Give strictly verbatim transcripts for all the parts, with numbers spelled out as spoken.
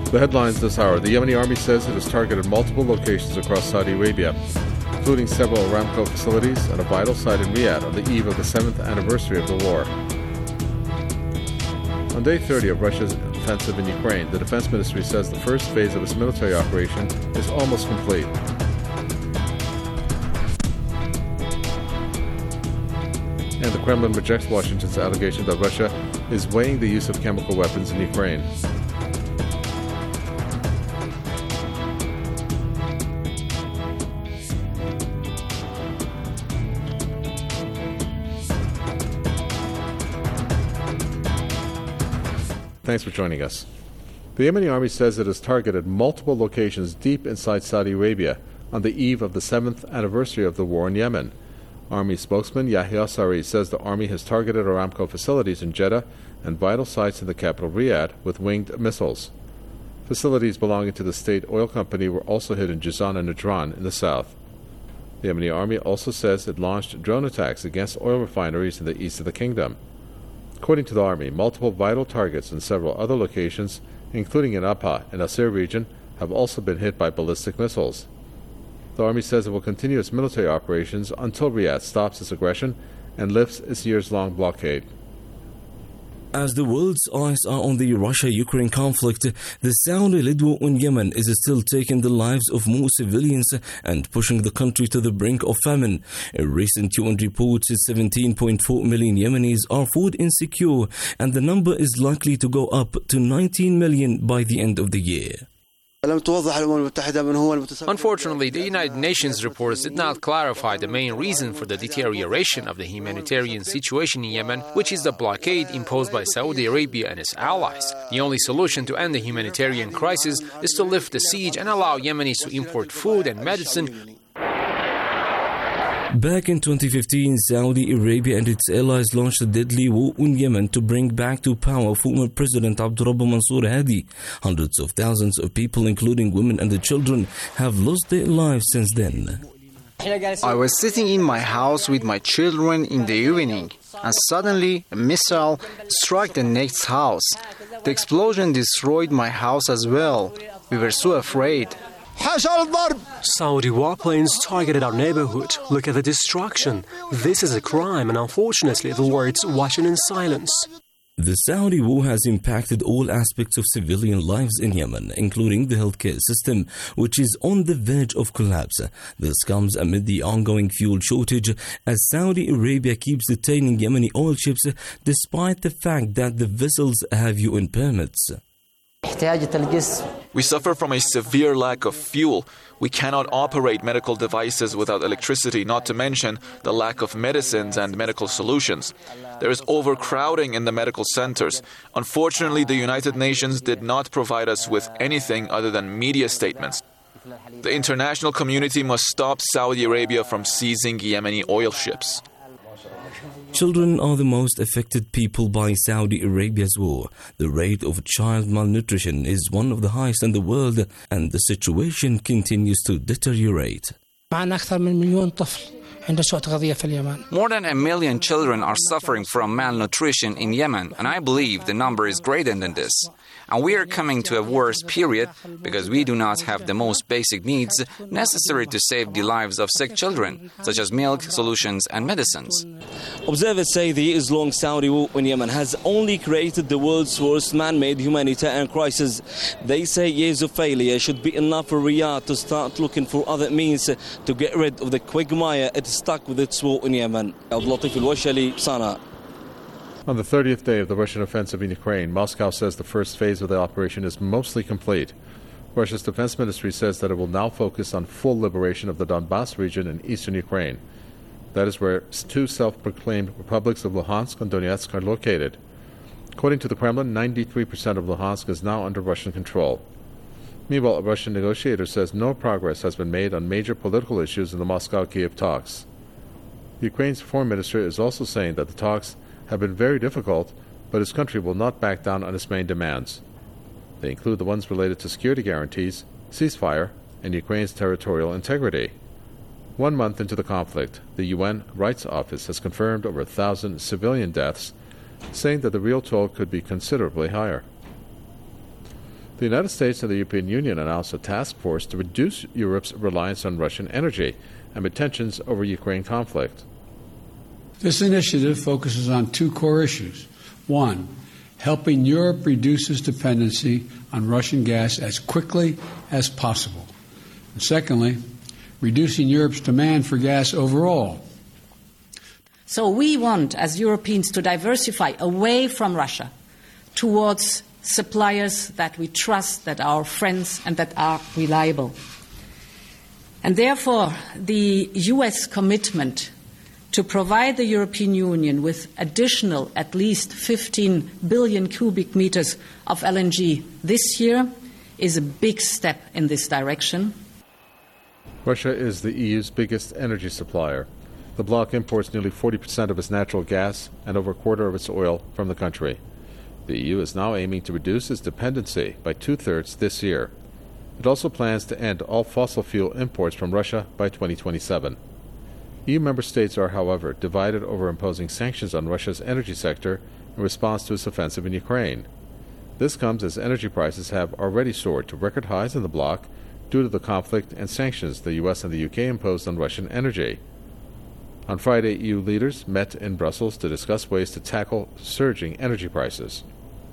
The headlines this hour. The Yemeni army says it has targeted multiple locations across Saudi Arabia, including several Aramco facilities and a vital site in Riyadh on the eve of the seventh anniversary of the war. On day thirty of Russia's offensive in Ukraine, the Defense Ministry says the first phase of its military operation is almost complete. And the Kremlin rejects Washington's allegation that Russia is weighing the use of chemical weapons in Ukraine. Thanks for joining us. The Yemeni army says it has targeted multiple locations deep inside Saudi Arabia on the eve of the seventh anniversary of the war in Yemen. Army spokesman Yahya Saree says the army has targeted Aramco facilities in Jeddah and vital sites in the capital Riyadh with winged missiles. Facilities belonging to the state oil company were also hit in Jizan and Najran in the south. The Yemeni army also says it launched drone attacks against oil refineries in the east of the kingdom. According to the army, multiple vital targets in several other locations, including in Abha and Asir region, have also been hit by ballistic missiles. The army says it will continue its military operations until Riyadh stops its aggression and lifts its years-long blockade. As the world's eyes are on the Russia-Ukraine conflict, the Saudi-led war in Yemen is still taking the lives of more civilians and pushing the country to the brink of famine. A recent U N report says seventeen point four million Yemenis are food insecure, and the number is likely to go up to nineteen million by the end of the year. Unfortunately, the United Nations reports did not clarify the main reason for the deterioration of the humanitarian situation in Yemen, which is the blockade imposed by Saudi Arabia and its allies. The only solution to end the humanitarian crisis is to lift the siege and allow Yemenis to import food and medicine. Back in twenty fifteen, Saudi Arabia and its allies launched a deadly war in Yemen to bring back to power former President Abdurrabbu Mansour Hadi. Hundreds of thousands of people, including women and children, have lost their lives since then. I was sitting in my house with my children in the evening, and suddenly a missile struck the next house. The explosion destroyed my house as well. We were so afraid. Saudi warplanes targeted our neighborhood. Look at the destruction. This is a crime, and unfortunately the words watching in silence. The Saudi war has impacted all aspects of civilian lives in Yemen, including the healthcare system, which is on the verge of collapse. This comes amid the ongoing fuel shortage, as Saudi Arabia keeps detaining Yemeni oil ships despite the fact that the vessels have U N permits. We suffer from a severe lack of fuel. We cannot operate medical devices without electricity, not to mention the lack of medicines and medical solutions. There is overcrowding in the medical centers. Unfortunately, the United Nations did not provide us with anything other than media statements. The international community must stop Saudi Arabia from seizing Yemeni oil ships. Children are the most affected people by Saudi Arabia's war. The rate of child malnutrition is one of the highest in the world, and the situation continues to deteriorate. More than a million children are suffering from malnutrition in Yemen, and I believe the number is greater than this. And we are coming to a worse period because we do not have the most basic needs necessary to save the lives of sick children, such as milk, solutions, and medicines. Observers say the years-long Saudi war in Yemen has only created the world's worst man-made humanitarian crisis. They say years of failure should be enough for Riyadh to start looking for other means to get rid of the quagmire it is stuck with its war in Yemen. Abdulatif Al-Washali, Sana. On the thirtieth day of the Russian offensive in Ukraine, Moscow says the first phase of the operation is mostly complete. Russia's defense ministry says that it will now focus on full liberation of the Donbass region in eastern Ukraine. That is where two self-proclaimed republics of Luhansk and Donetsk are located. According to the Kremlin, ninety-three percent of Luhansk is now under Russian control. Meanwhile, a Russian negotiator says no progress has been made on major political issues in the Moscow-Kiev talks. Ukraine's foreign minister is also saying that the talks have been very difficult, but his country will not back down on its main demands. They include the ones related to security guarantees, ceasefire, and Ukraine's territorial integrity. One month into the conflict, the U N Rights Office has confirmed over a thousand civilian deaths, saying that the real toll could be considerably higher. The United States and the European Union announced a task force to reduce Europe's reliance on Russian energy amid tensions over Ukraine conflict. This initiative focuses on two core issues. One, helping Europe reduce its dependency on Russian gas as quickly as possible. And secondly, reducing Europe's demand for gas overall. So we want, as Europeans, to diversify away from Russia towards suppliers that we trust, that are friends, and that are reliable. And therefore, the U S commitment to provide the European Union with additional at least fifteen billion cubic meters of L N G this year is a big step in this direction. Russia is the E U's biggest energy supplier. The bloc imports nearly forty percent of its natural gas and over a quarter of its oil from the country. The E U is now aiming to reduce its dependency by two-thirds this year. It also plans to end all fossil fuel imports from Russia by twenty twenty-seven. E U member states are, however, divided over imposing sanctions on Russia's energy sector in response to its offensive in Ukraine. This comes as energy prices have already soared to record highs in the bloc due to the conflict and sanctions the U S and the U K imposed on Russian energy. On Friday, E U leaders met in Brussels to discuss ways to tackle surging energy prices.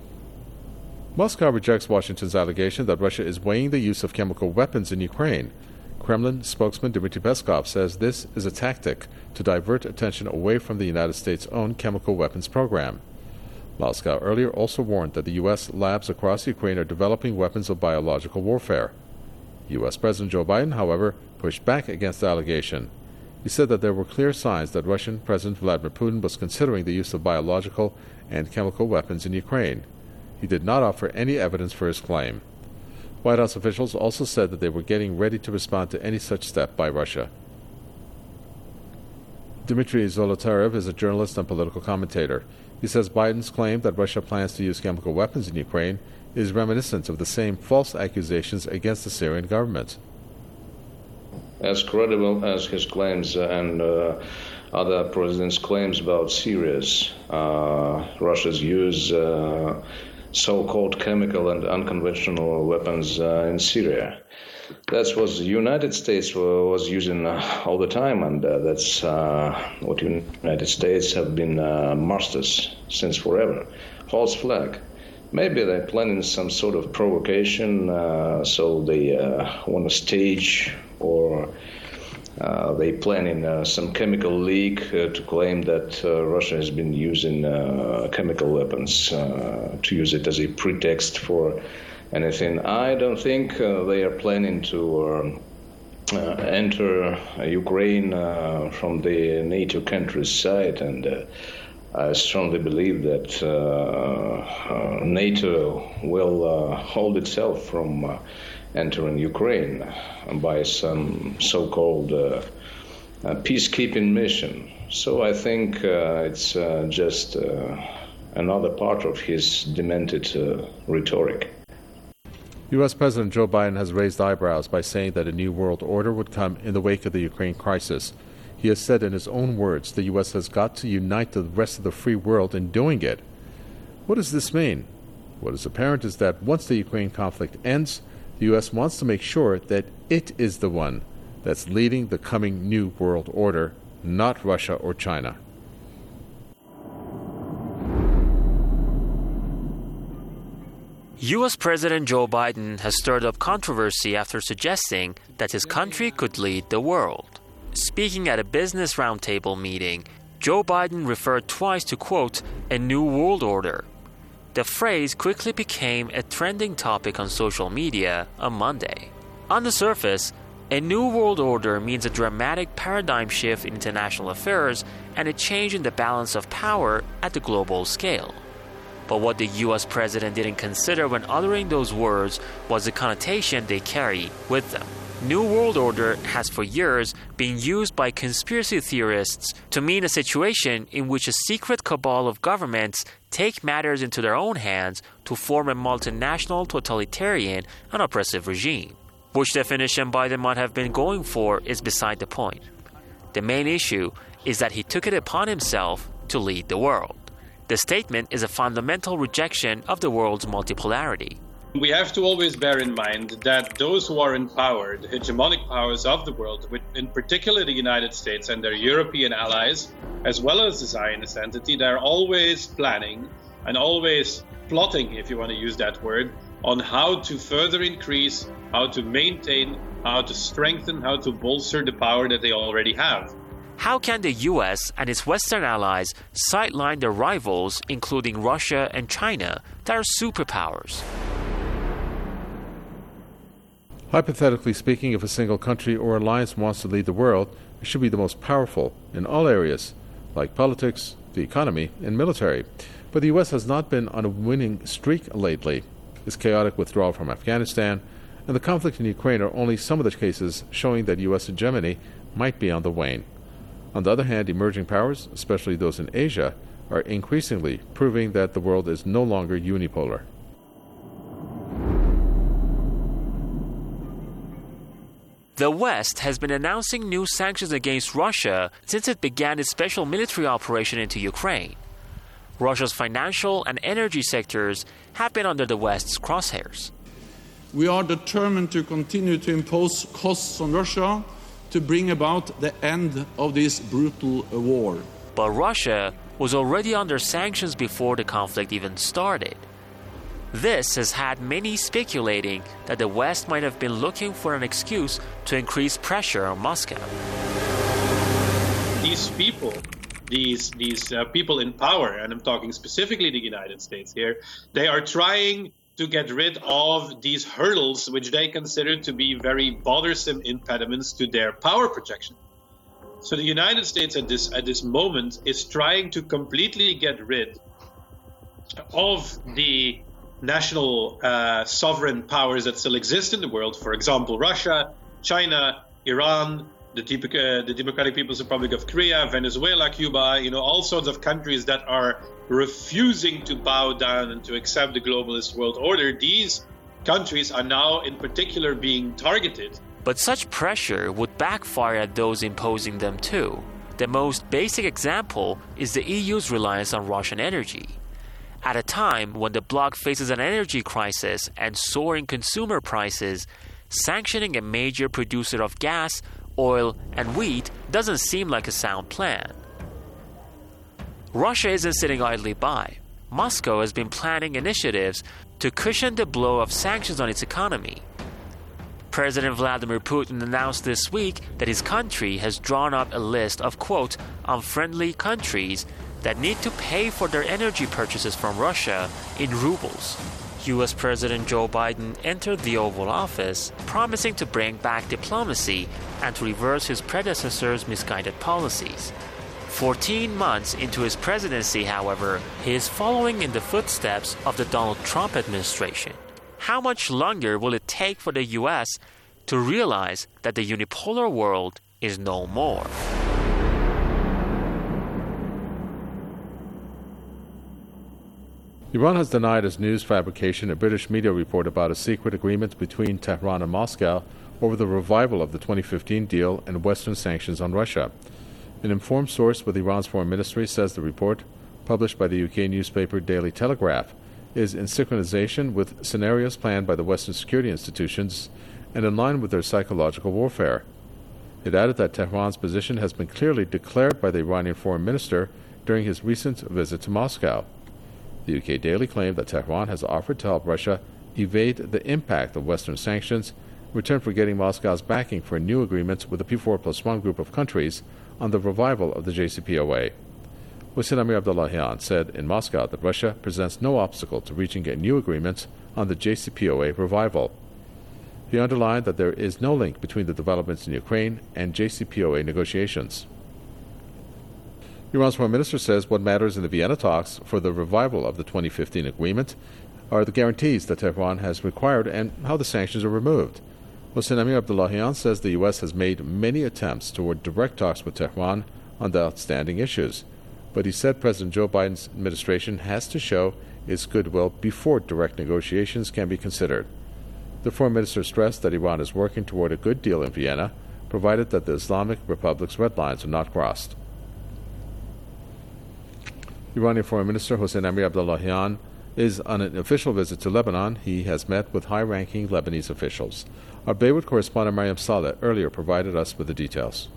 Moscow rejects Washington's allegation that Russia is weighing the use of chemical weapons in Ukraine. Kremlin spokesman Dmitry Peskov says this is a tactic to divert attention away from the United States' own chemical weapons program. Moscow earlier also warned that the U S labs across Ukraine are developing weapons of biological warfare. U S President Joe Biden, however, pushed back against the allegation. He said that there were clear signs that Russian President Vladimir Putin was considering the use of biological and chemical weapons in Ukraine. He did not offer any evidence for his claim. White House officials also said that they were getting ready to respond to any such step by Russia. Dmitry Zolotarev is a journalist and political commentator. He says Biden's claim that Russia plans to use chemical weapons in Ukraine is reminiscent of the same false accusations against the Syrian government. As credible as his claims and uh, other presidents' claims about Syria's, uh, Russia's use uh, so-called chemical and unconventional weapons uh, in Syria. That's what the United States was using uh, all the time, and uh, that's uh, what the United States have been uh, masters since forever. False flag. Maybe they're planning some sort of provocation, uh, so they uh, want to stage, or uh, they planning uh, some chemical leak uh, to claim that uh, Russia has been using uh, chemical weapons, uh, to use it as a pretext for anything. I don't think uh, they are planning to um, uh, enter uh, Ukraine uh, from the NATO countries' side, and uh, I strongly believe that uh, uh, NATO will uh, hold itself from uh, entering Ukraine by some so-called uh, uh, peacekeeping mission. So I think uh, it's uh, just uh, another part of his demented uh, rhetoric. U S President Joe Biden has raised eyebrows by saying that a new world order would come in the wake of the Ukraine crisis. He has said in his own words the U S has got to unite the rest of the free world in doing it. What does this mean? What is apparent is that once the Ukraine conflict ends, the U S wants to make sure that it is the one that's leading the coming new world order, not Russia or China. U S President Joe Biden has stirred up controversy after suggesting that his country could lead the world. Speaking at a business roundtable meeting, Joe Biden referred twice to, quote, a new world order. The phrase quickly became a trending topic on social media on Monday. On the surface, a new world order means a dramatic paradigm shift in international affairs and a change in the balance of power at the global scale. But what the U S president didn't consider when uttering those words was the connotation they carry with them. New World Order has for years been used by conspiracy theorists to mean a situation in which a secret cabal of governments take matters into their own hands to form a multinational totalitarian and oppressive regime. Which definition Biden might have been going for is beside the point. The main issue is that he took it upon himself to lead the world. The statement is a fundamental rejection of the world's multipolarity. We have to always bear in mind that those who are in power, the hegemonic powers of the world, in particular the United States and their European allies, as well as the Zionist entity, they're always planning and always plotting, if you want to use that word, on how to further increase, how to maintain, how to strengthen, how to bolster the power that they already have. How can the U S and its Western allies sideline their rivals, including Russia and China, that are superpowers? Hypothetically speaking, if a single country or alliance wants to lead the world, it should be the most powerful in all areas, like politics, the economy, and military. But the U S has not been on a winning streak lately. Its chaotic withdrawal from Afghanistan and the conflict in Ukraine are only some of the cases showing that U S hegemony might be on the wane. On the other hand, emerging powers, especially those in Asia, are increasingly proving that the world is no longer unipolar. The West has been announcing new sanctions against Russia since it began its special military operation into Ukraine. Russia's financial and energy sectors have been under the West's crosshairs. We are determined to continue to impose costs on Russia to bring about the end of this brutal war. But Russia was already under sanctions before the conflict even started. This has had many speculating that the West might have been looking for an excuse to increase pressure on Moscow. These people, these these uh, people in power, and I'm talking specifically the United States here, they are trying to get rid of these hurdles which they consider to be very bothersome impediments to their power projection. So the United States at this at this moment is trying to completely get rid of the national uh, sovereign powers that still exist in the world. For example, Russia, China, Iran, the, uh, the Democratic People's Republic of Korea, Venezuela, Cuba, you know, all sorts of countries that are refusing to bow down and to accept the globalist world order. These countries are now in particular being targeted. But such pressure would backfire at those imposing them too. The most basic example is the E U's reliance on Russian energy. At a time when the bloc faces an energy crisis and soaring consumer prices, sanctioning a major producer of gas, oil, and wheat doesn't seem like a sound plan. Russia isn't sitting idly by. Moscow has been planning initiatives to cushion the blow of sanctions on its economy. President Vladimir Putin announced this week that his country has drawn up a list of, quote, unfriendly countries that need to pay for their energy purchases from Russia in rubles. U S President Joe Biden entered the Oval Office promising to bring back diplomacy and to reverse his predecessor's misguided policies. fourteen months into his presidency, however, he is following in the footsteps of the Donald Trump administration. How much longer will it take for the U S to realize that the unipolar world is no more? Iran has denied as news fabrication a British media report about a secret agreement between Tehran and Moscow over the revival of the twenty fifteen deal and Western sanctions on Russia. An informed source with Iran's foreign ministry says the report, published by the U K newspaper Daily Telegraph, is in synchronization with scenarios planned by the Western security institutions and in line with their psychological warfare. It added that Tehran's position has been clearly declared by the Iranian foreign minister during his recent visit to Moscow. The U K Daily claimed that Tehran has offered to help Russia evade the impact of Western sanctions in return for getting Moscow's backing for a new agreement with the P four plus one group of countries on the revival of the J C P O A. Hossein Amir Abdullahian said in Moscow that Russia presents no obstacle to reaching a new agreement on the J C P O A revival. He underlined that there is no link between the developments in Ukraine and J C P O A negotiations. Iran's foreign minister says what matters in the Vienna talks for the revival of the twenty fifteen agreement are the guarantees that Tehran has required and how the sanctions are removed. Hossein Amir Abdullahian says the U S has made many attempts toward direct talks with Tehran on the outstanding issues, but he said President Joe Biden's administration has to show its goodwill before direct negotiations can be considered. The foreign minister stressed that Iran is working toward a good deal in Vienna, provided that the Islamic Republic's red lines are not crossed. Iranian Foreign Minister Hossein Amir Abdullahian is on an official visit to Lebanon. He has met with high-ranking Lebanese officials. Our Beirut correspondent Mariam Saleh earlier provided us with the details.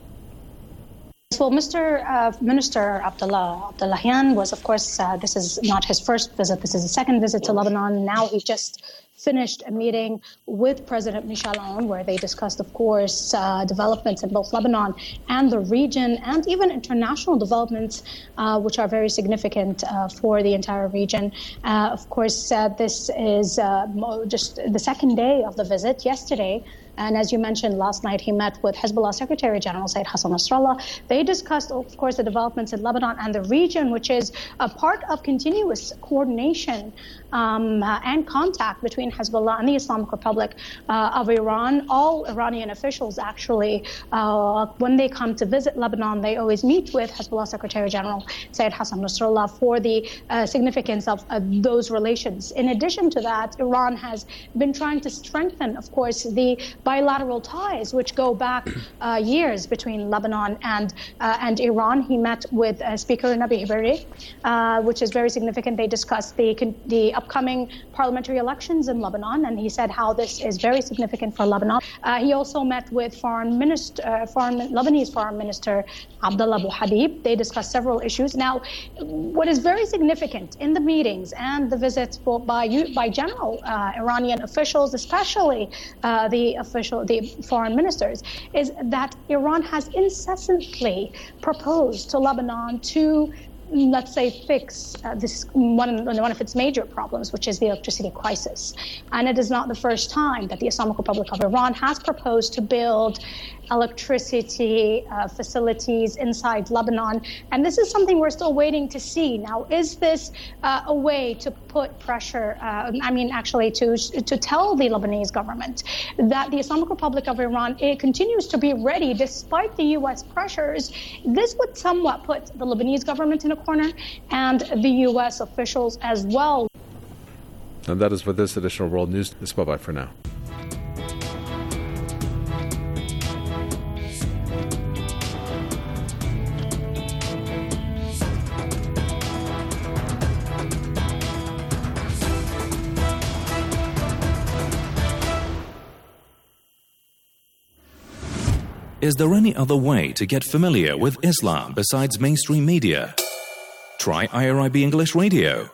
Well, Mister Uh, Minister Abdullah Abdullahian was, of course, uh, this is not his first visit. This is his second visit to Lebanon. Now he just finished a meeting with President Michel Aoun, where they discussed, of course, uh, developments in both Lebanon and the region, and even international developments, uh, which are very significant uh, for the entire region. Uh, of course, uh, this is uh, just the second day of the visit. Yesterday, and as you mentioned, last night he met with Hezbollah Secretary General Said Hassan Nasrallah. They discussed, of course, the developments in Lebanon and the region, which is a part of continuous coordination um, uh, and contact between Hezbollah and the Islamic Republic uh, of Iran. All Iranian officials, actually, uh, when they come to visit Lebanon, they always meet with Hezbollah Secretary General Said Hassan Nasrallah for the uh, significance of uh, those relations. In addition to that, Iran has been trying to strengthen, of course, the bilateral ties which go back uh, years between Lebanon and uh, and Iran. He met with uh, Speaker Nabi Berri, uh, which is very significant. They discussed the the upcoming parliamentary elections in Lebanon, and he said how this is very significant for Lebanon. Uh, he also met with Foreign Minister, uh, Foreign Lebanese Foreign Minister Abdullah Abu Habib. They discussed several issues. Now, what is very significant in the meetings and the visits for, by by general uh, Iranian officials, especially uh, the official, the foreign ministers, is that Iran has incessantly proposed to Lebanon to, let's say, fix uh, this one, one of its major problems, which is the electricity crisis. And it is not the first time that the Islamic Republic of Iran has proposed to build electricity uh, facilities inside Lebanon. And this is something we're still waiting to see. Now, is this uh, a way to put pressure, uh, I mean, actually to to tell the Lebanese government that the Islamic Republic of Iran it continues to be ready despite the U S pressures? This would somewhat put the Lebanese government in a corner and the U S officials as well. And that is for this edition of World News. It's bye-bye for now. Is there any other way to get familiar with Islam besides mainstream media? Try I R I B English Radio.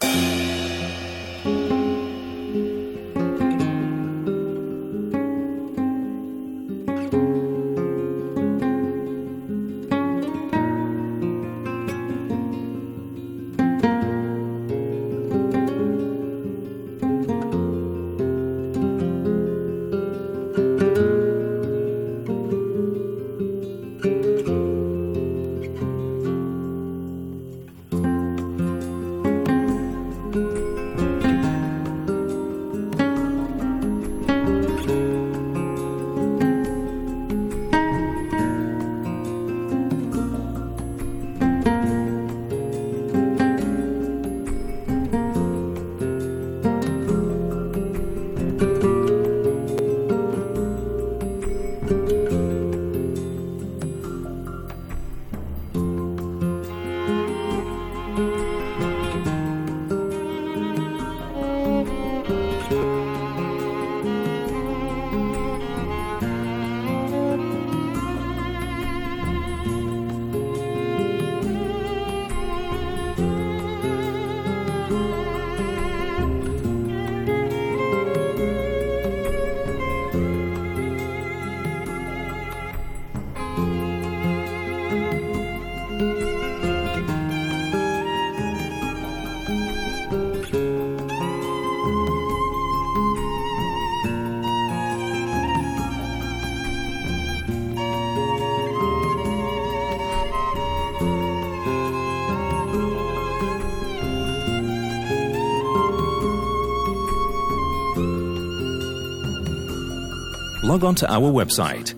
Log on to our website,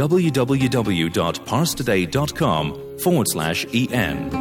www.parstoday.com forward slash EN.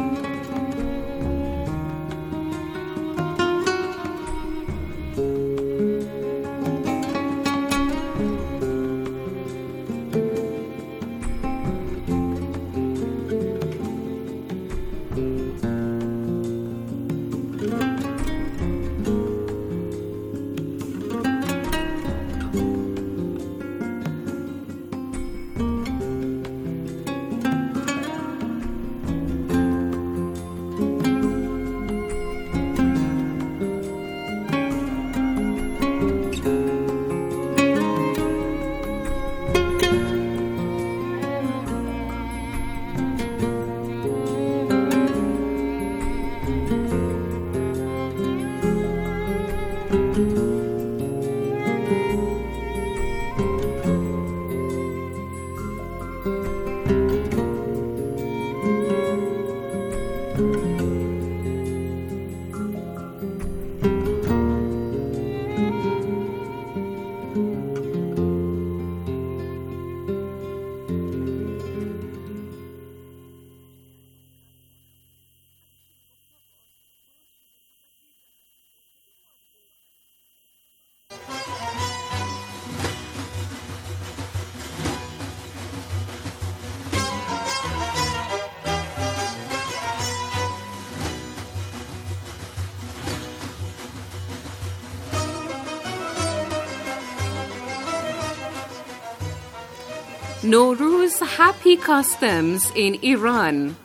Nowruz happy customs in Iran.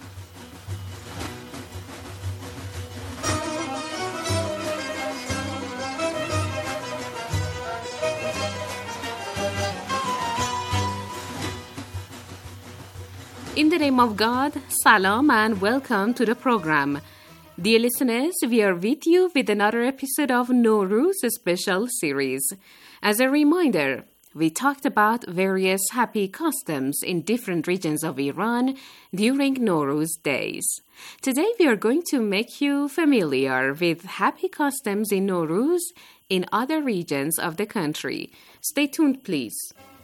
In the name of God, salam and welcome to the program. Dear listeners, we are with you with another episode of Nowruz special series. As a reminder, we talked about various happy customs in different regions of Iran during Nowruz days. Today we are going to make you familiar with happy customs in Nowruz in other regions of the country. Stay tuned, please.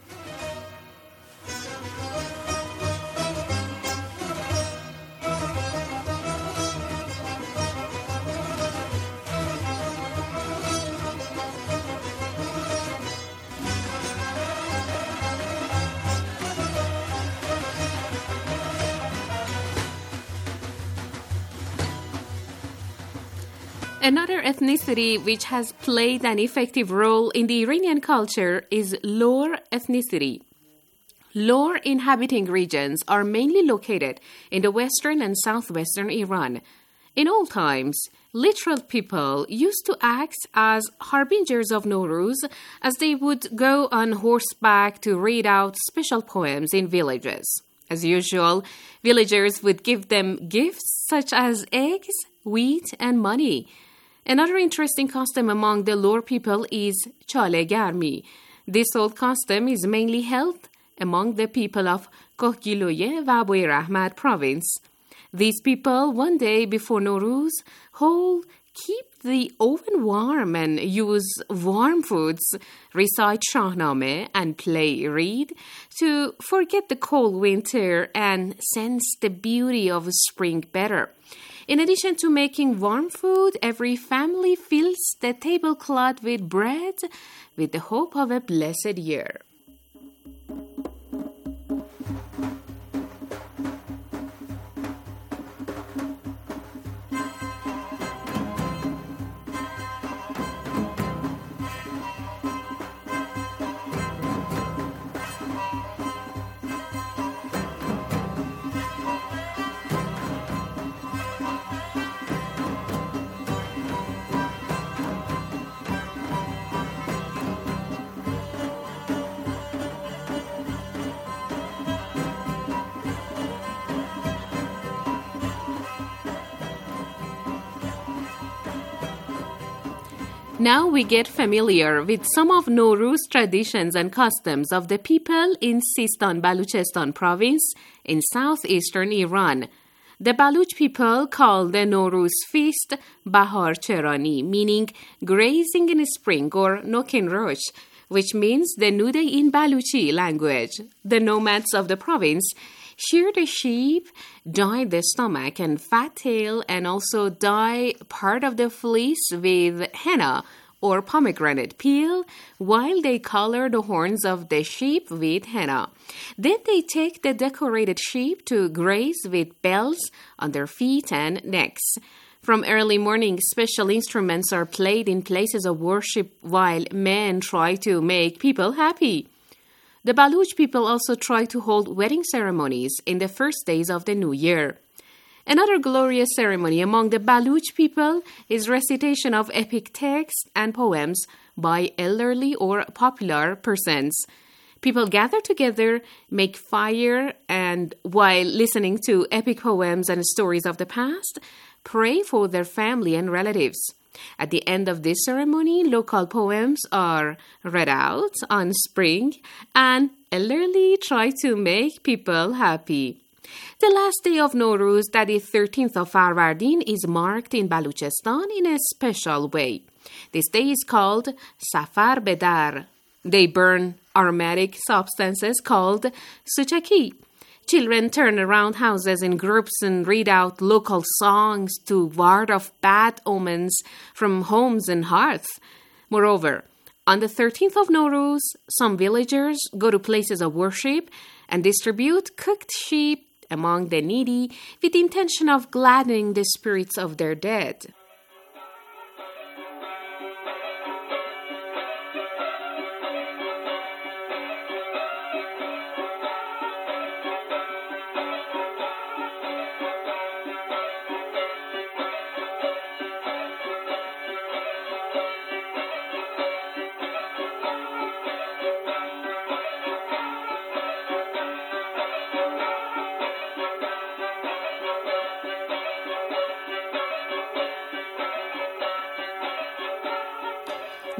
Another ethnicity which has played an effective role in the Iranian culture is Lor ethnicity. Lor inhabiting regions are mainly located in the western and southwestern Iran. In old times, literal people used to act as harbingers of Nowruz, as they would go on horseback to read out special poems in villages. As usual, villagers would give them gifts such as eggs, wheat, and money. Another interesting custom among the Lor people is chale garmi. This old custom is mainly held among the people of Kohgiloye và Aboy Rahmat province. These people, one day before Nowruz, whole keep the oven warm and use warm foods, recite Shahnameh and play reed to forget the cold winter and sense the beauty of spring better. In addition to making warm food, every family fills the tablecloth with bread with the hope of a blessed year. Now we get familiar with some of Nowruz traditions and customs of the people in Sistan Baluchistan province in southeastern Iran. The Baluch people call the Nowruz feast Bahar Cherani, meaning grazing in spring, or Nokin Rosh, which means the Nude in Baluchi language. The nomads of the province shear the sheep, dye the stomach and fat tail, and also dye part of the fleece with henna or pomegranate peel, while they color the horns of the sheep with henna. Then they take the decorated sheep to graze with bells on their feet and necks. From early morning, special instruments are played in places of worship while men try to make people happy. The Baluch people also try to hold wedding ceremonies in the first days of the new year. Another glorious ceremony among the Baluch people is recitation of epic texts and poems by elderly or popular persons. People gather together, make fire, and while listening to epic poems and stories of the past, pray for their family and relatives. At the end of this ceremony, local poems are read out on spring, and elderly try to make people happy. The last day of Nowruz, that is thirteenth of Farvardin, is marked in Baluchistan in a special way. This day is called Safar Bedar. They burn aromatic substances called suchaki. Children turn around houses in groups and read out local songs to ward off bad omens from homes and hearths. Moreover, on the thirteenth of Nowruz, some villagers go to places of worship and distribute cooked sheep among the needy with the intention of gladdening the spirits of their dead.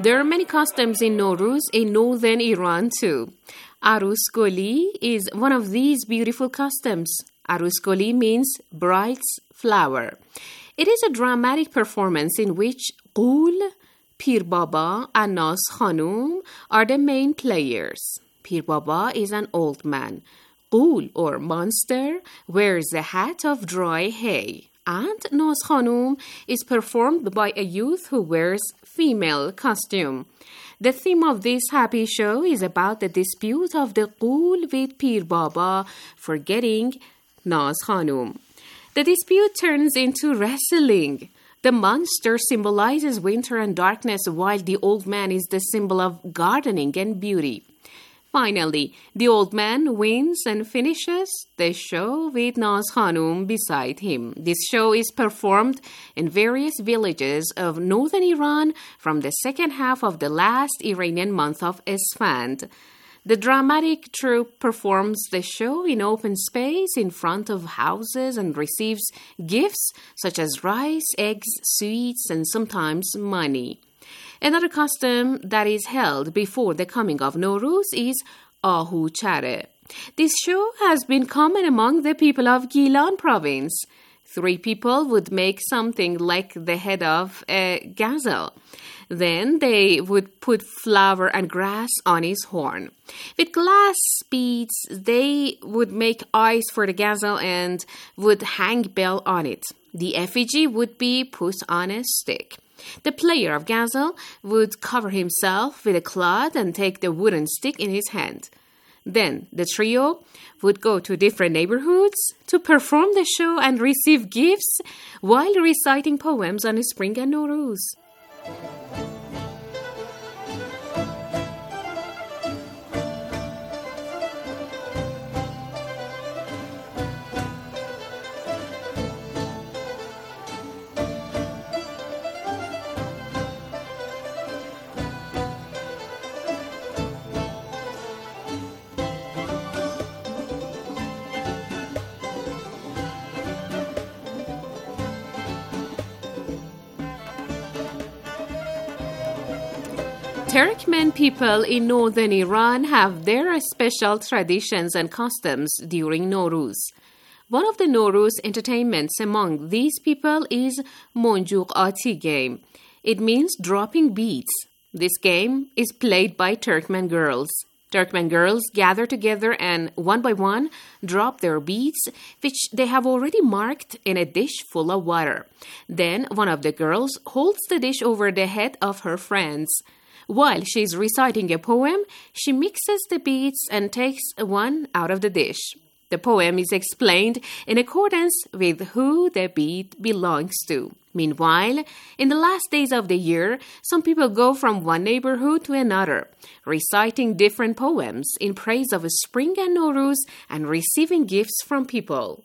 There are many customs in Nowruz in northern Iran too. Arus Goli is one of these beautiful customs. Arus Goli means bride's flower. It is a dramatic performance in which Qul, Pir Baba, and Naz Khanum are the main players. Pir Baba is an old man. Qul, or monster, wears a hat of dry hay. And Naz Khanum is performed by a youth who wears female costume. The theme of this happy show is about the dispute of the Qul with Pir Baba for getting Naz Khanum. The dispute turns into wrestling. The monster symbolizes winter and darkness, while the old man is the symbol of gardening and beauty. Finally, the old man wins and finishes the show with Naz Khanum beside him. This show is performed in various villages of northern Iran from the second half of the last Iranian month of Esfand. The dramatic troupe performs the show in open space in front of houses and receives gifts such as rice, eggs, sweets, and sometimes money. Another custom that is held before the coming of Nowruz is Ahu Chare. This show has been common among the people of Gilan province. Three people would make something like the head of a gazelle. Then they would put flour and grass on his horn. With glass beads, they would make eyes for the gazelle and would hang bell on it. The effigy would be put on a stick. The player of gazelle would cover himself with a cloth and take the wooden stick in his hand. Then the trio would go to different neighborhoods to perform the show and receive gifts while reciting poems on spring and Nowruz. Turkmen people in northern Iran have their special traditions and customs during Nowruz. One of the Nowruz entertainments among these people is Monjuk Ati game. It means dropping beads. This game is played by Turkmen girls. Turkmen girls gather together and one by one drop their beads, which they have already marked in a dish full of water. Then one of the girls holds the dish over the head of her friends. While she's reciting a poem, she mixes the beads and takes one out of the dish. The poem is explained in accordance with who the bead belongs to. Meanwhile, in the last days of the year, some people go from one neighborhood to another, reciting different poems in praise of spring and Nowruz and receiving gifts from people.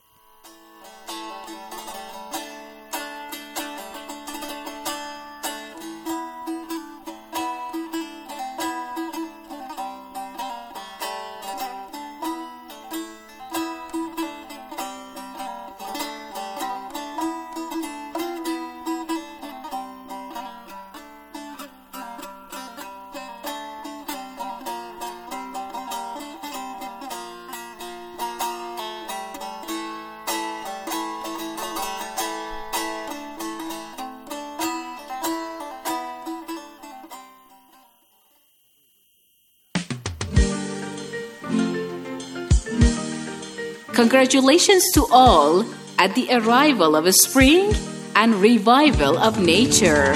Congratulations to all at the arrival of a spring and revival of nature.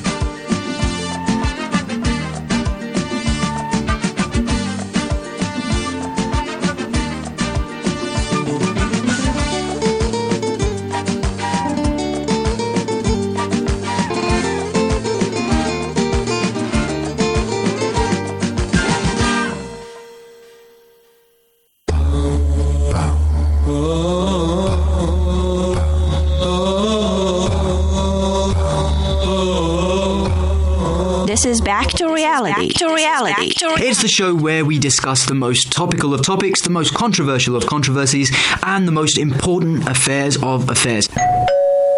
This is Back to Reality. Back to reality. Back to re- it's the show where we discuss the most topical of topics, the most controversial of controversies, and the most important affairs of affairs.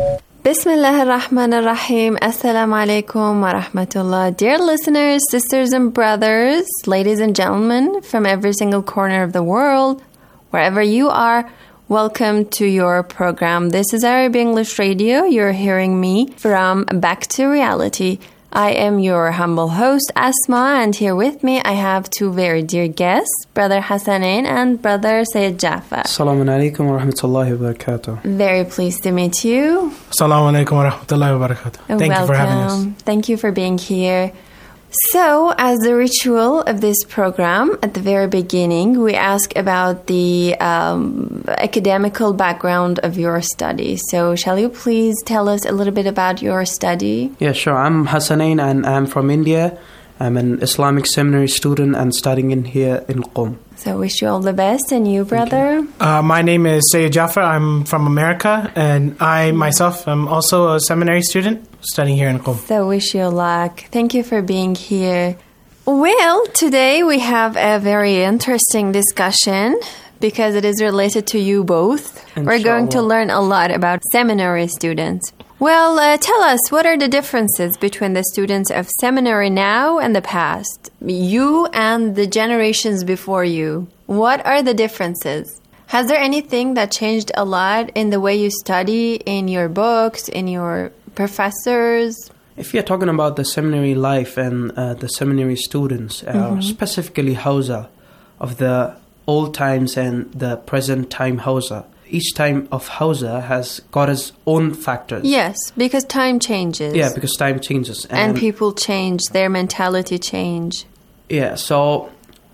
Bismillah ar-Rahman ar-Rahim. Assalamu alaikum wa rahmatullah. Dear listeners, sisters and brothers, ladies and gentlemen from every single corner of the world, wherever you are, welcome to your program. This is Arabic English Radio. You're hearing me from Back to Reality. I am your humble host, Asma, and here with me I have two very dear guests, Brother Hassanain and Brother Sayyid Jafar. Assalamu alaikum wa rahmatullahi wa barakatuh. Very pleased to meet you. Assalamu alaikum wa rahmatullahi wa barakatuh. Thank Welcome. you for having us. Thank you for being here. So, as the ritual of this program, at the very beginning, we ask about the um, academical background of your study. So, shall you please tell us a little bit about your study? Yeah, sure. I'm Hassanain and I'm from India. I'm an Islamic seminary student and studying in here in Qom. So, wish you all the best. And you, brother? You. Uh, my name is Sayyid Jafar. I'm from America, and I myself am also a seminary student studying here in Qom. So, wish you luck. Thank you for being here. Well, today we have a very interesting discussion because it is related to you both. Inshallah. We're going to learn a lot about seminary students. Well, uh, tell us, what are the differences between the students of seminary now and the past? You and the generations before you. What are the differences? Has there anything that changed a lot in the way you study, in your books, in your professors? If you're talking about the seminary life and uh, the seminary students, uh, mm-hmm. specifically Hausa, of the old times and the present time Hausa, each time of Hausa has got its own factors. Yes, because time changes. Yeah, because time changes. And, and people change, their mentality change. Yeah, so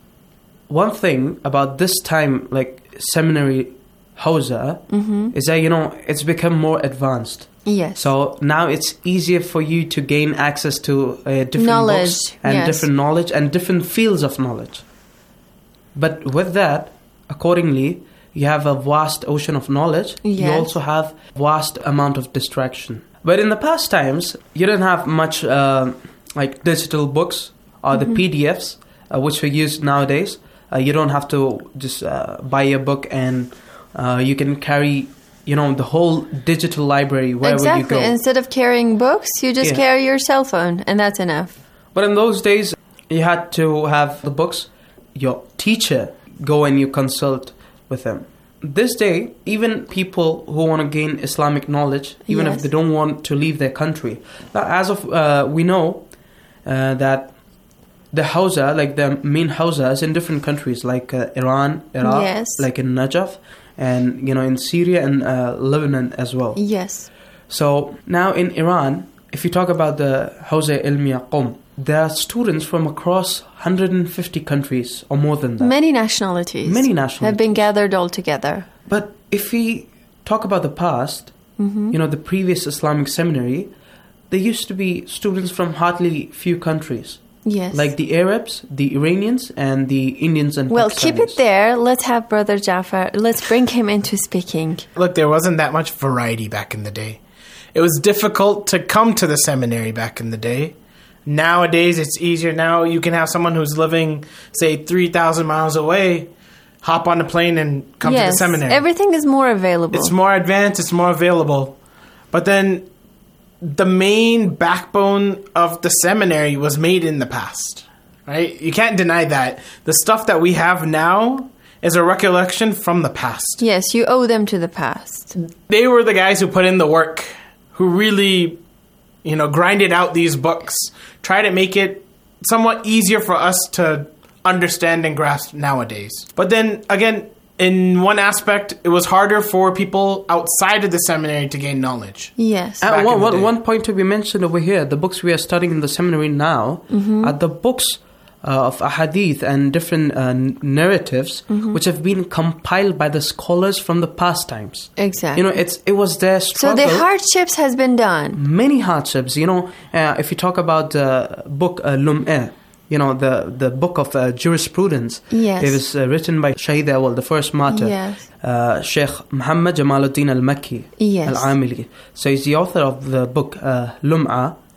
one thing about this time, like seminary Hausa, mm-hmm. is that, you know, it's become more advanced. Yes. So now it's easier for you to gain access to uh, different knowledge, books and yes. different knowledge and different fields of knowledge. But with that, accordingly, you have a vast ocean of knowledge. Yes. You also have vast amount of distraction. But in the past times, you didn't have much uh, like digital books or the mm-hmm. P D Fs, uh, which we use nowadays. Uh, you don't have to just uh, buy a book and uh, you can carry, you know, the whole digital library wherever exactly. you go. Instead of carrying books, you just yeah. carry your cell phone, and that's enough. But in those days, you had to have the books, your teacher, go and you consult with them. This day, even people who want to gain Islamic knowledge, even yes. if they don't want to leave their country, as of uh, we know uh, that the Hausa, like the main Hausas in different countries, like uh, Iran, Iraq, yes. like in Najaf, and you know in Syria and uh, Lebanon as well. Yes. So now in Iran, if you talk about the Hausa Ilmiya Qom, there are students from across one hundred fifty countries or more than that. Many nationalities. Many nationalities. Have been gathered all together. But if we talk about the past, mm-hmm. you know, the previous Islamic seminary, there used to be students from hardly few countries. Yes. Like the Arabs, the Iranians, and the Indians and Well, Pakistanis. keep it there. Let's have Brother Jafar. Let's bring him into speaking. Look, there wasn't that much variety back in the day. It was difficult to come to the seminary back in the day. Nowadays, it's easier. Now you can have someone who's living, say, three thousand miles away, hop on the plane and come yes, to the seminary. Everything is more available. It's more advanced. It's more available. But then the main backbone of the seminary was made in the past, right? You can't deny that. The stuff that we have now is a recollection from the past. Yes, you owe them to the past. They were the guys who put in the work, who really, you know, grinded out these books, try to make it somewhat easier for us to understand and grasp nowadays. But then, again, in one aspect, it was harder for people outside of the seminary to gain knowledge. Yes. Uh, one, one, one point to be mentioned over here, the books we are studying in the seminary now mm-hmm. are the books uh, of ahadith and different uh, narratives mm-hmm. which have been compiled by the scholars from the past times. Exactly. You know, it's it was their struggle. So the hardships has been done. Many hardships. You know, uh, if you talk about the book uh, Lum'ah, you know, the, the book of uh, jurisprudence. Yes. It was uh, written by Shahid Awal, the first martyr. Yes. Uh, Sheikh Muhammad Jamaluddin al-Makki yes. al-Amili. So he's the author of the book uh, Lum'ah.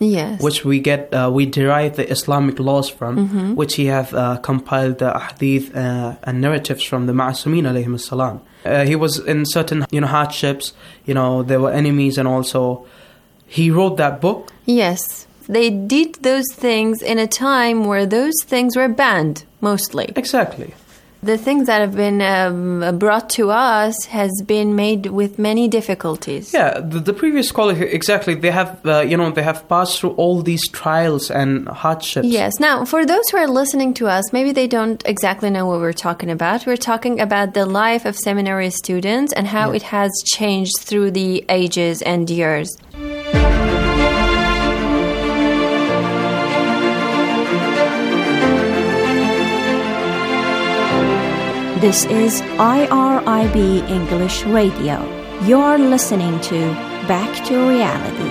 Yes. which we get, uh, we derive the Islamic laws from, Mhm. which he have uh, compiled the hadith uh, and narratives from the Ma'asumin alayhim salam. Uh, he was in certain, you know, hardships, you know, there were enemies, and also he wrote that book. Yes. They did those things in a time where those things were banned, mostly. Exactly. The things that have been um, brought to us has been made with many difficulties. Yeah, the, the previous scholar, exactly, they have, uh, you know, they have passed through all these trials and hardships. Yes. Now, for those who are listening to us, maybe they don't exactly know what we're talking about. We're talking about the life of seminary students and how Yeah. it has changed through the ages and years. This is I R I B English Radio. You're listening to Back to Reality.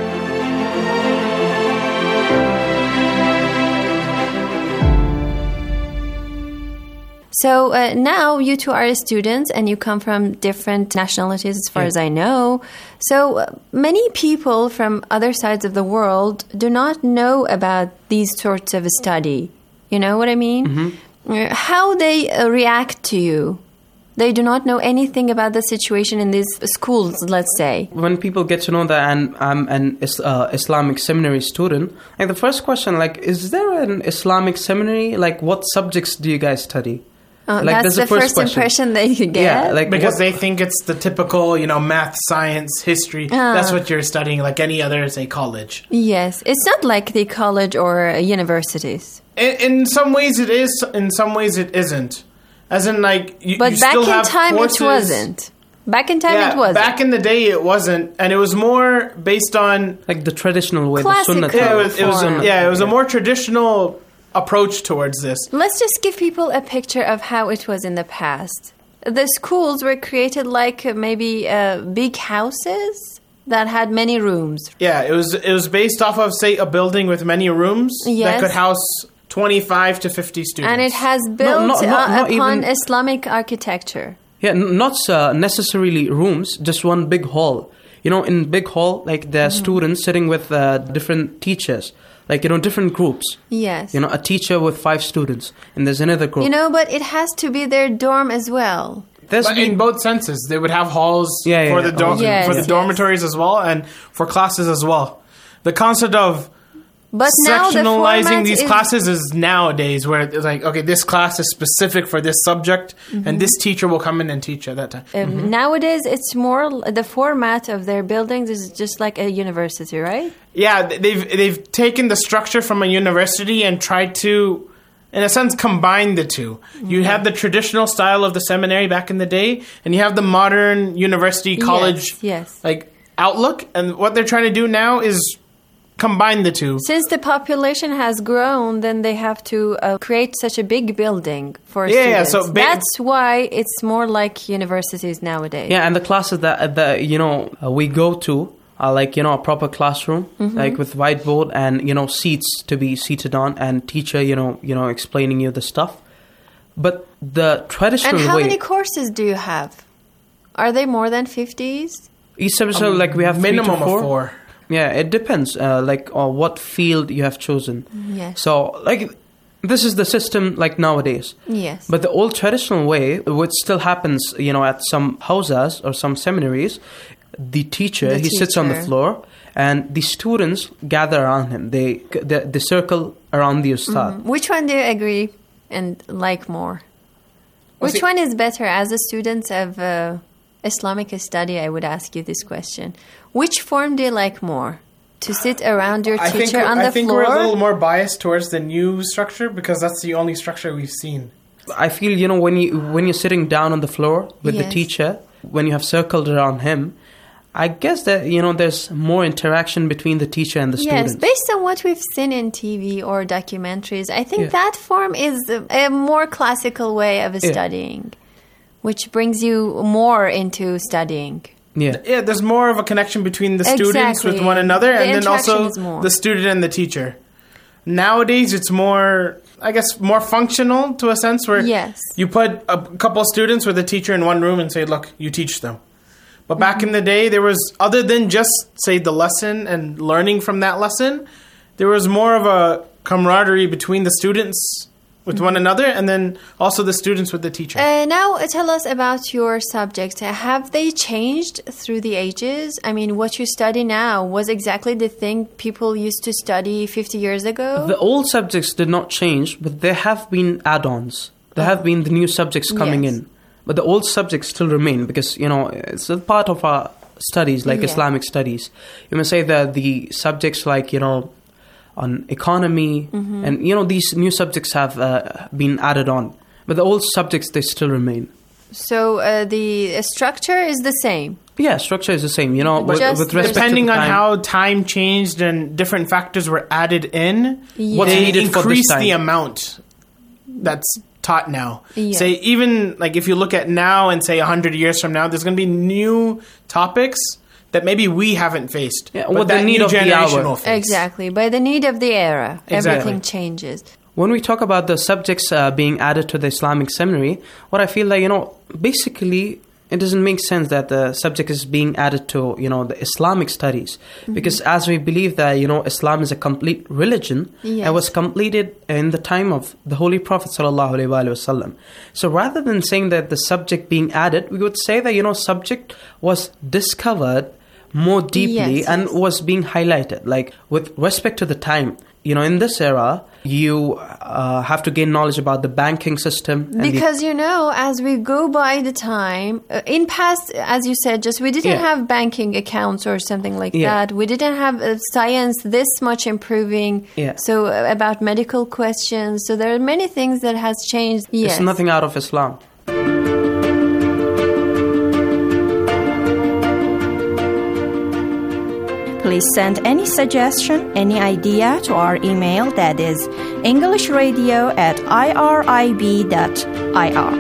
So uh, now you two are students and you come from different nationalities as far Yeah. as I know. So uh, many people from other sides of the world do not know about these sorts of study. You know what I mean? Mm-hmm. Uh, How they uh, react to you. They do not know anything about the situation in these schools, let's say. When people get to know that I'm, I'm an is, uh, Islamic seminary student, like the first question, like, is there an Islamic seminary? Like, what subjects do you guys study? Uh, Like, that's that's the the first, first question. impression that you get. Yeah, like Because what- they think it's the typical, you know, math, science, history. Ah. That's what you're studying, like any other, say, college. Yes, it's not like the college or uh, universities. In, in some ways it is, in some ways it isn't. As in, like, you, But you back still in have time, courses. it wasn't. Back in time, yeah, it wasn't. back in the day, it wasn't, and it was more based on like the traditional way, Classical the sunnah. yeah, it was, it was form. yeah, it was a more traditional approach towards this. Let's just give people a picture of how it was in the past. The schools were created like uh, maybe uh, big houses that had many rooms. Yeah, it was it was based off of, say, a building with many rooms Yes. that could house twenty-five to fifty students. And it has built not- uh, not- not upon even- Islamic architecture. Yeah, n- not uh, necessarily rooms, just one big hall. You know, in big hall, like there are Mm-hmm. students sitting with uh, different teachers, like, you know, different groups. Yes. You know, a teacher with five students, and there's another group. You know, but it has to be their dorm as well. There's But in both senses, they would have halls Yeah, yeah, for yeah. the dor- Yes, for the yes. dormitories as well, and for classes as well. The concept of But now the sectionalizing format these is- classes is nowadays where it's like, okay, this class is specific for this subject, Mm-hmm. and this teacher will come in and teach at that time. Um, Nowadays, it's more the format of their buildings is just like a university, right? Yeah, th- they've they've taken the structure from a university and tried to, in a sense, combine the two. You have the traditional style of the seminary back in the day, and you have the modern university college Yes, yes. like outlook. And what they're trying to do now is combine the two. Since the population has grown, then they have to uh, create such a big building for Yeah, yeah, students. so ba- That's why it's more like universities nowadays. Yeah, and the classes that that you know uh, we go to are like, you know, a proper classroom, Mhm. like with whiteboard and, you know, seats to be seated on, and teacher, you know, you know, explaining you the stuff. But the traditional And how way, many courses do you have? Are they more than fifties? each semester, Um, like we have three minimum to of four. four. Yeah, it depends, uh, like on what field you have chosen. Yes. So, like, this is the system like nowadays. Yes. But the old traditional way, which still happens, you know, at some houses or some seminaries, the teacher, The he sits on the teacher. floor, and the students gather around him. They they, they circle around the ustad. Mhm. Which one do you agree and like more? Well, Which see- one is better? As a student of uh, Islamic study, I would ask you this question. Which form do you like more? To sit around your I teacher think, on the I think floor? we're a little more biased towards the new structure because that's the only structure we've seen. I feel, you know, when you when you're sitting down on the floor with the Yes. teacher, when you have circled around him, I guess that, you know, there's more interaction between the teacher and the Yes, students. based on what we've seen in T V or documentaries, I think Yeah. that form is a, a more classical way of Yeah. studying, which brings you more into studying. Yeah. Yeah, there's more of a connection between the students with Exactly. one another, The and then interaction also is more. the student and the teacher. Nowadays, it's more, I guess, more functional to a sense where Yes. you put a couple students with a teacher in one room and say, "Look, you teach them." But back mm-hmm. in the day, there was, other than just, say, the lesson and learning from that lesson, there was more of a camaraderie between the students with mm-hmm. one another, and then also the students with the teacher. Uh, now, uh, tell us about your subjects. Have they changed through the ages? I mean, what you study now was exactly the thing people used to study fifty years ago? The old subjects did not change, but there have been add-ons. There have been the new subjects coming yes. in. But the old subjects still remain because, you know, it's a part of our studies, like yeah. Islamic studies. You may say that the subjects like, you know, on economy, mm-hmm. and, you know, these new subjects have uh, been added on. But the old subjects, they still remain. So uh, the structure is the same? Yeah, structure is the same, you know, with, with respect depending to the on time. how time changed and different factors were added in, yeah. what's they needed for increase this time. the amount that's taught now. Yeah. Say, even like if you look at now and say one hundred years from now, there's going to be new topics that maybe we haven't faced. Yeah, but with that the need new of the generation hour. will face. Exactly. By the need of the era, Exactly. everything changes. When we talk about the subjects uh, being added to the Islamic seminary, what I feel like, you know, basically it doesn't make sense that the subject is being added to, you know, the Islamic studies. Mm-hmm. Because as we believe that, you know, Islam is a complete religion, yes. it was completed in the time of the Holy Prophet sallallahu alaihi wasallam. So rather than saying that the subject being added, we would say that, you know, subject was discovered more deeply yes, and yes. was being highlighted. Like with respect to the time, you know, in this era, you uh, have to gain knowledge about the banking system. And because, the, you know, as we go by the time, uh, in past, as you said, just we didn't yeah. have banking accounts or something like yeah. that. We didn't have uh, science this much improving. Yeah. So uh, about medical questions. So there are many things that has changed. Yes. It's nothing out of Islam. Please send any suggestion, any idea to our email, that is englishradio at irib dot I R.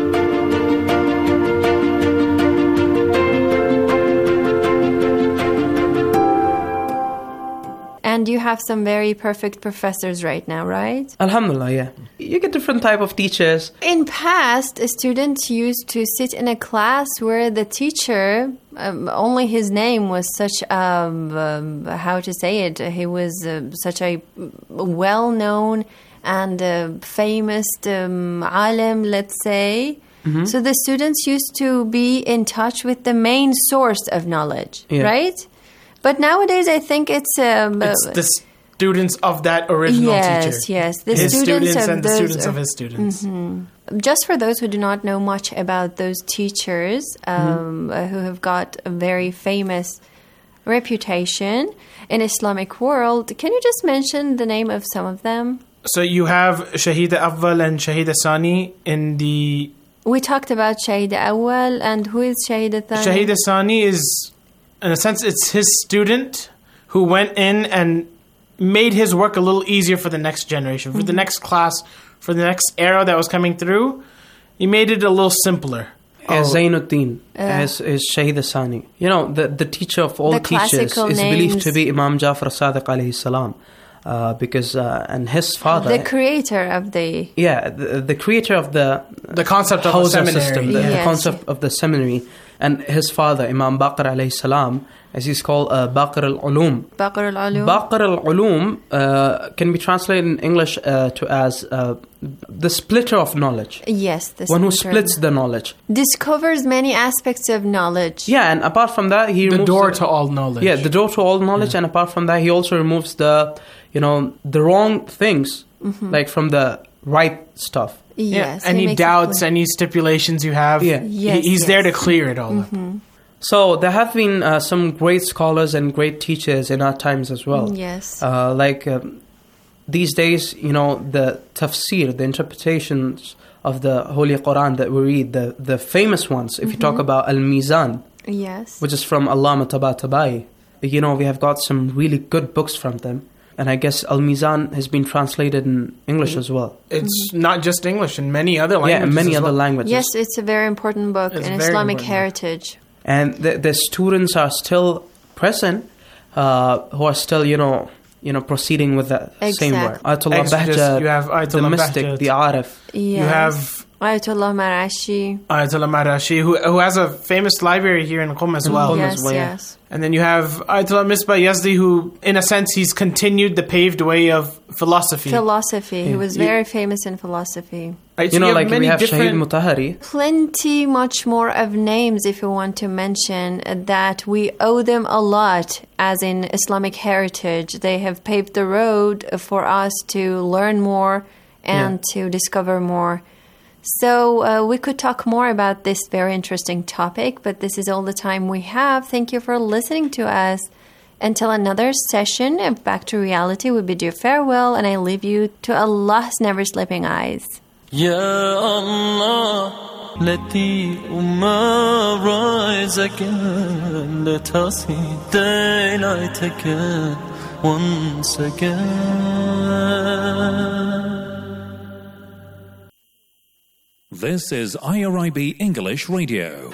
And you have some very perfect professors right now, right? Alhamdulillah, yeah. You get different type of teachers. In past, students used to sit in a class where the teacher, um, only his name was such, um, um, how to say it, he was uh, such a well-known and uh, famous um, alim, let's say. Mm-hmm. So the students used to be in touch with the main source of knowledge, yeah. right? But nowadays, I think it's... Um, it's the students of that original yes, teacher. Yes, yes. The his students, students of and those, the students uh, of his students. Mm-hmm. Just for those who do not know much about those teachers, um, mm-hmm. who have got a very famous reputation in Islamic world, can you just mention the name of some of them? So you have Shahida Awwal and Shahida Sani in the... We talked about Shahida Awwal, and who is Shahida Thani? Shahida Sani is... In a sense, it's his student who went in and made his work a little easier for the next generation, for mm-hmm. the next class, for the next era that was coming through. He made it a little simpler. As oh. Zainuddin, uh, as is Shahid Sani. You know, the, the teacher of all teachers is names. believed to be Imam Jafar Sadiq alayhi salam. Uh, because uh, and his father, the creator of the yeah, the, the creator of the the concept of the seminary, system, the, yes. the concept of the seminary, and his father Imam Baqir alayhi salam, as he's called, uh, Baqir al-Ulum. Baqir al-Ulum. Baqir al-Ulum uh, can be translated in English uh, to as uh, the splitter of knowledge. Yes, the one who splits the knowledge, discovers many aspects of knowledge. Yeah, and apart from that, he the removes door the, to all knowledge. Yeah, the door to all knowledge, yeah. And apart from that, he also removes the, you know, the wrong things, mm-hmm. like from the right stuff. Yes, yeah. Any doubts, any stipulations you have, yeah. yes, he's yes. Mm-hmm. there to clear it all mm-hmm. up. So there have been uh, some great scholars and great teachers in our times as well. Yes. Uh, like um, these days, you know, the tafsir, the interpretations of the Holy Quran that we read, the, the famous ones, if mm-hmm. you talk about Al-Mizan, yes, which is from Allama Tabatabai, you know, we have got some really good books from them. And I guess Al-Mizan has been translated in English as well. It's mm-hmm. not just English, in many other languages. Yeah, in many as other well. languages. Yes, it's a very important book it's in Islamic heritage. Book. And the, the students are still present, uh, who are still, you know, you know, proceeding with the exactly. same work. Ayatollah Exodus, Bahjat, you have Ayatollah the mystic, Bahjat. the Arif. Yes. You have Ayatollah Marashi. Ayatollah Marashi, who, who has a famous library here in Qom as well. Yes, yes. And then you have Ayatollah Misbah Yazdi, who, in a sense, he's continued the paved way of philosophy. Philosophy. Yeah. He was very famous in philosophy. Right, you so know, you like we have different... Shahid Mutahari. Plenty much more of names, if you want to mention, that we owe them a lot as in Islamic heritage. They have paved the road for us to learn more and yeah. to discover more. So uh, we could talk more about this very interesting topic, but this is all the time we have. Thank you for listening to us. Until another session of Back to Reality, we bid you farewell, and I leave you to Allah's never-sleeping eyes. Ya Allah, leti umma raizakan, let us see daylight again, once again. This is I R I B English Radio.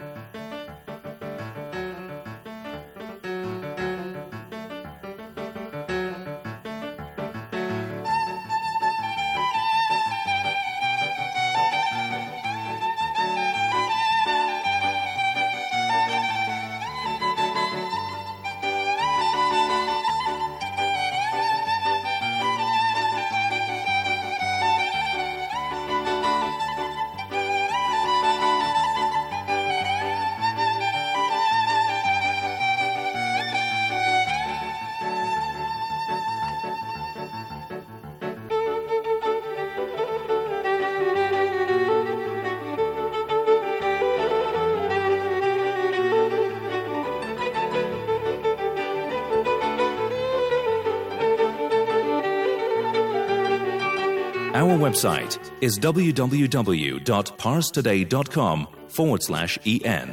Our website is www.parstoday.com forward slash en.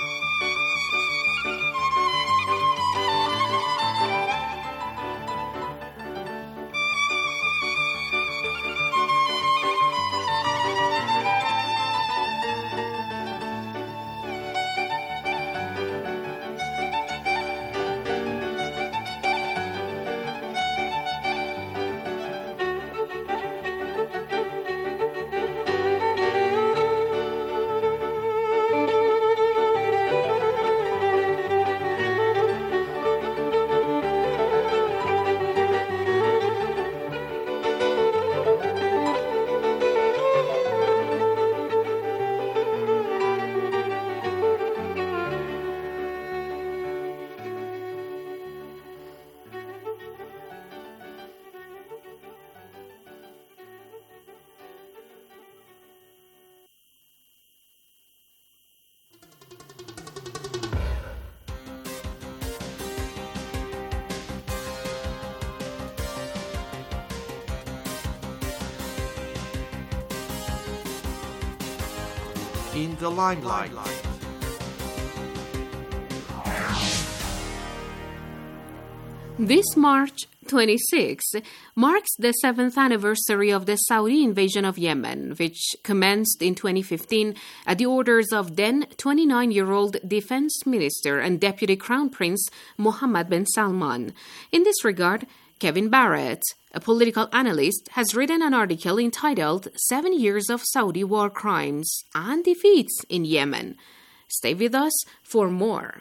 In the limelight. This March twenty-sixth marks the seventh anniversary of the Saudi invasion of Yemen, which commenced in twenty fifteen at the orders of then twenty-nine-year-old Defense Minister and Deputy Crown Prince Mohammed bin Salman. In this regard, Kevin Barrett, a political analyst, has written an article entitled Seven Years of Saudi War Crimes and Defeats in Yemen. Stay with us for more.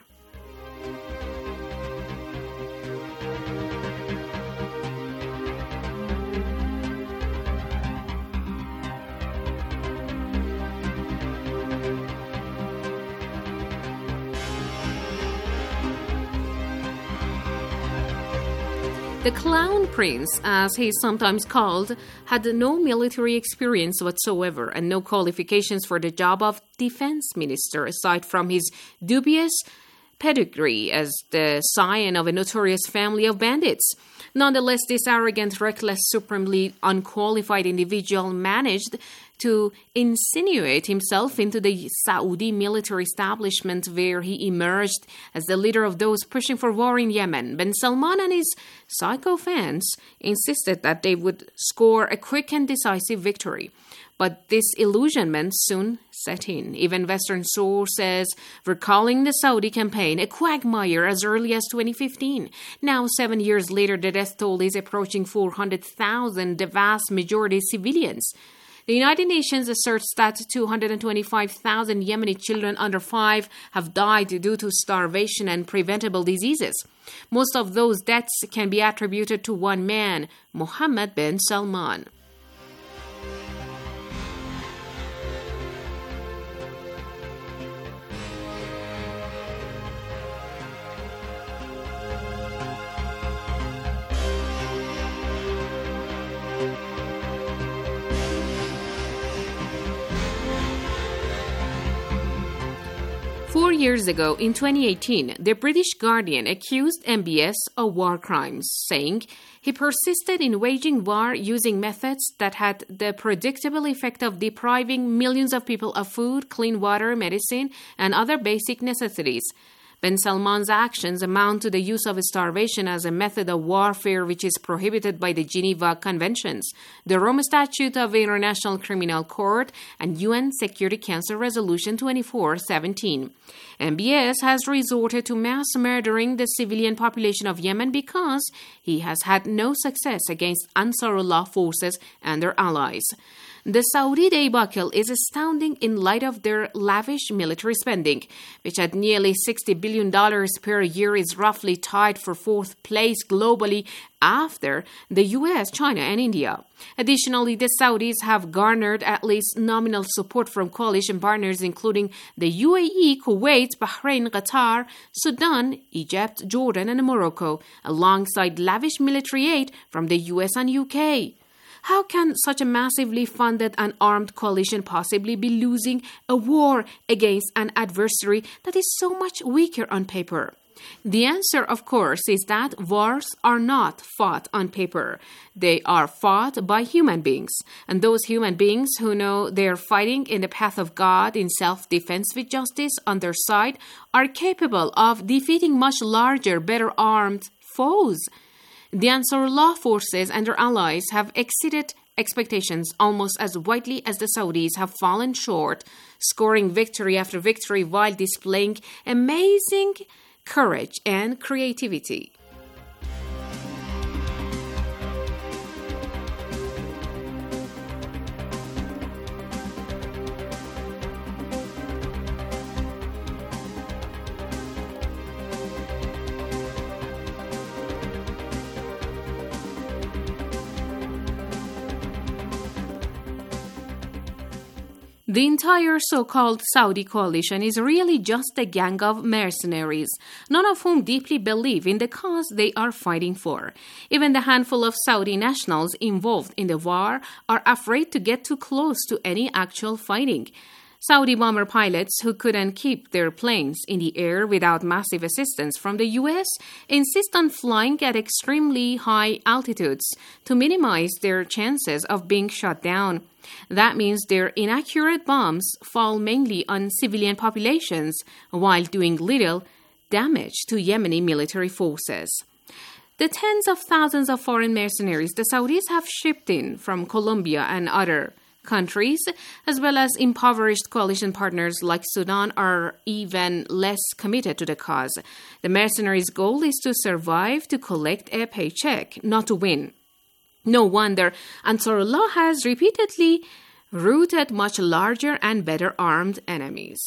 The Clown Prince, as he is sometimes called, had no military experience whatsoever and no qualifications for the job of defense minister aside from his dubious pedigree as the scion of a notorious family of bandits. Nonetheless, this arrogant, reckless, supremely unqualified individual managed to insinuate himself into the Saudi military establishment, where he emerged as the leader of those pushing for war in Yemen. Bin Salman and his psycho fans insisted that they would score a quick and decisive victory. But this illusionment soon set in. Even Western sources were calling the Saudi campaign a quagmire as early as twenty fifteen. Now, seven years later, the death toll is approaching four hundred thousand, the vast majority civilians. The United Nations asserts that two hundred twenty-five thousand Yemeni children under five have died due to starvation and preventable diseases. Most of those deaths can be attributed to one man, Mohammed bin Salman. Four years ago, in twenty eighteen, the British Guardian accused M B S of war crimes, saying he persisted in waging war using methods that had the predictable effect of depriving millions of people of food, clean water, medicine, and other basic necessities. Bin Salman's actions amount to the use of starvation as a method of warfare which is prohibited by the Geneva Conventions, the Rome Statute of the International Criminal Court, and U N Security Council Resolution twenty-four seventeen. M B S has resorted to mass murdering the civilian population of Yemen because he has had no success against Ansarullah forces and their allies. The Saudi debacle is astounding in light of their lavish military spending, which at nearly sixty billion dollars per year is roughly tied for fourth place globally after the U S, China, and India. Additionally, the Saudis have garnered at least nominal support from coalition partners including the U A E, Kuwait, Bahrain, Qatar, Sudan, Egypt, Jordan, and Morocco, alongside lavish military aid from the U S and U K. How can such a massively funded and armed coalition possibly be losing a war against an adversary that is so much weaker on paper? The answer, of course, is that wars are not fought on paper. They are fought by human beings. And those human beings who know they are fighting in the path of God in self-defense with justice on their side are capable of defeating much larger, better armed foes. The Ansarullah forces and their allies have exceeded expectations almost as widely as the Saudis have fallen short, scoring victory after victory while displaying amazing courage and creativity. The entire so-called Saudi coalition is really just a gang of mercenaries, none of whom deeply believe in the cause they are fighting for. Even the handful of Saudi nationals involved in the war are afraid to get too close to any actual fighting. Saudi bomber pilots who couldn't keep their planes in the air without massive assistance from the U S insist on flying at extremely high altitudes to minimize their chances of being shot down. That means their inaccurate bombs fall mainly on civilian populations while doing little damage to Yemeni military forces. The tens of thousands of foreign mercenaries the Saudis have shipped in from Colombia and other countries, as well as impoverished coalition partners like Sudan, are even less committed to the cause. The mercenaries' goal is to survive, to collect a paycheck, not to win. No wonder Ansarullah has repeatedly routed much larger and better armed enemies.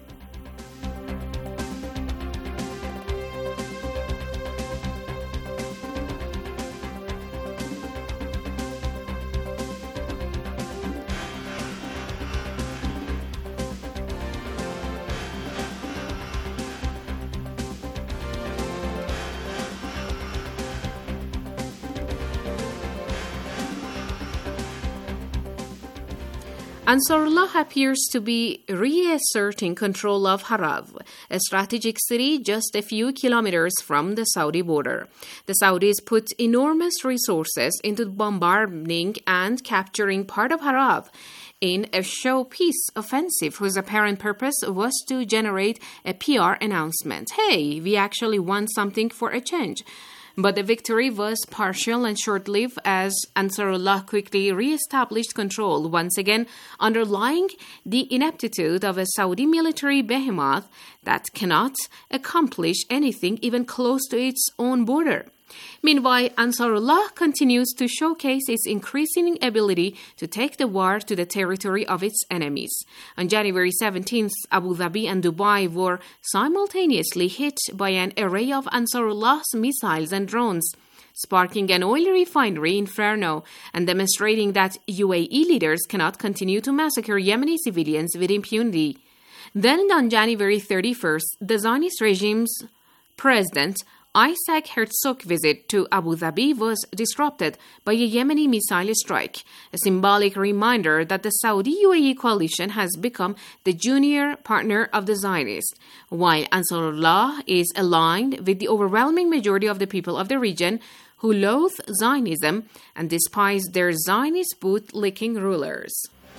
Ansarullah appears to be reasserting control of Harav, a strategic city just a few kilometers from the Saudi border. The Saudis put enormous resources into bombarding and capturing part of Harav in a showpiece offensive whose apparent purpose was to generate a P R announcement. Hey, we actually won something for a change. But the victory was partial and short-lived as Ansarullah quickly re-established control, once again underlying the ineptitude of a Saudi military behemoth that cannot accomplish anything even close to its own border. Meanwhile, Ansarullah continues to showcase its increasing ability to take the war to the territory of its enemies. On January seventeenth, Abu Dhabi and Dubai were simultaneously hit by an array of Ansarullah's missiles and drones, sparking an oil refinery inferno and demonstrating that U A E leaders cannot continue to massacre Yemeni civilians with impunity. Then on January thirty-first, the Zionist regime's president Isaac Herzog's visit to Abu Dhabi was disrupted by a Yemeni missile strike, a symbolic reminder that the Saudi-U A E coalition has become the junior partner of the Zionists, while Ansarullah is aligned with the overwhelming majority of the people of the region who loathe Zionism and despise their Zionist boot-licking rulers.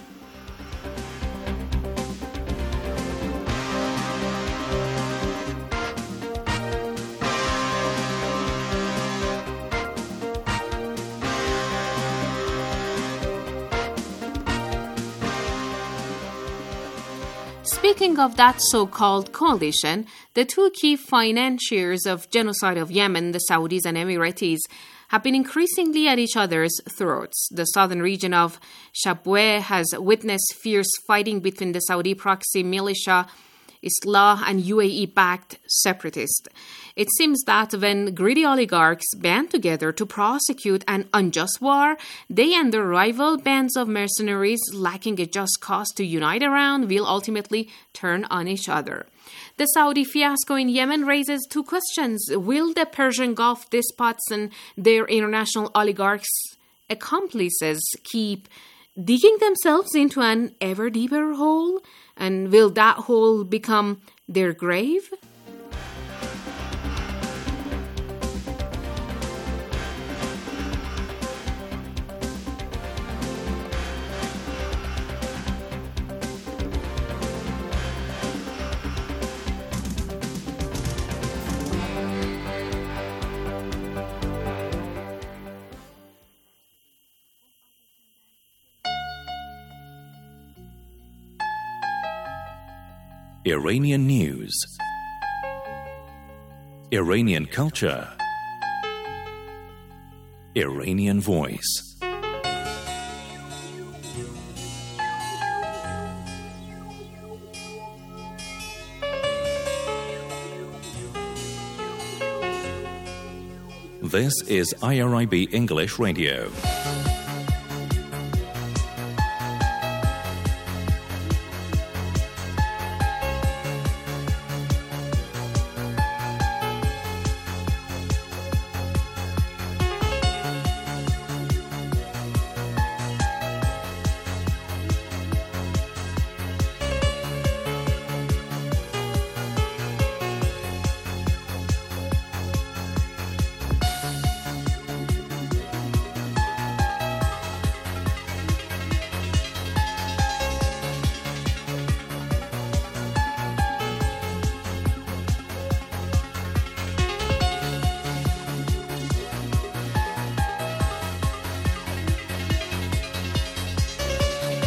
Speaking of that so-called coalition, the two key financiers of genocide of Yemen, the Saudis and Emiratis, have been increasingly at each other's throats. The southern region of Shabwah has witnessed fierce fighting between the Saudi proxy militia Islah and U A E-backed separatists. It seems that when greedy oligarchs band together to prosecute an unjust war, they and their rival bands of mercenaries lacking a just cause to unite around will ultimately turn on each other. The Saudi fiasco in Yemen raises two questions. Will the Persian Gulf despots and their international oligarchs accomplices keep digging themselves into an ever deeper hole? And will that hole become their grave? Iranian news, Iranian culture, Iranian voice. This is I R I B English Radio.